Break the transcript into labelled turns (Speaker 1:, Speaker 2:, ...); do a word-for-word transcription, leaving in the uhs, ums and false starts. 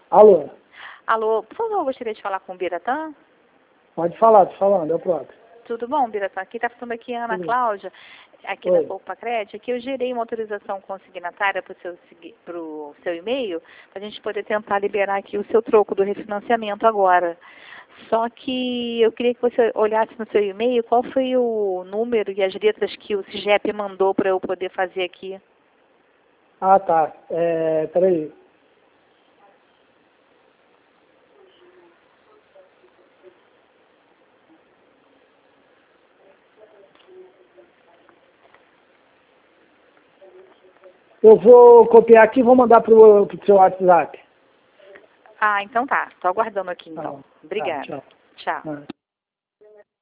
Speaker 1: Alô?
Speaker 2: Alô, por favor, eu gostaria de falar com o Biratã.
Speaker 1: Pode falar, tô falando, é o próprio.
Speaker 2: Tudo bom, Biratã? Aqui está falando aqui a Ana
Speaker 1: Tudo.
Speaker 2: Cláudia, aqui
Speaker 1: Oi.
Speaker 2: da Poupa Crédito, que eu gerei uma autorização consignatária para o seu, pro seu e-mail, para a gente poder tentar liberar aqui o seu troco do refinanciamento agora. Só que eu queria que você olhasse no seu e-mail qual foi o número e as letras que o SIGEP mandou para eu poder fazer aqui.
Speaker 1: Ah, tá. É, peraí. Eu vou copiar aqui e vou mandar pro, pro seu WhatsApp.
Speaker 2: Ah, então tá. Estou aguardando aqui, então.
Speaker 1: Tá,
Speaker 2: Obrigada.
Speaker 1: tchau.
Speaker 2: Tchau.
Speaker 1: Ah.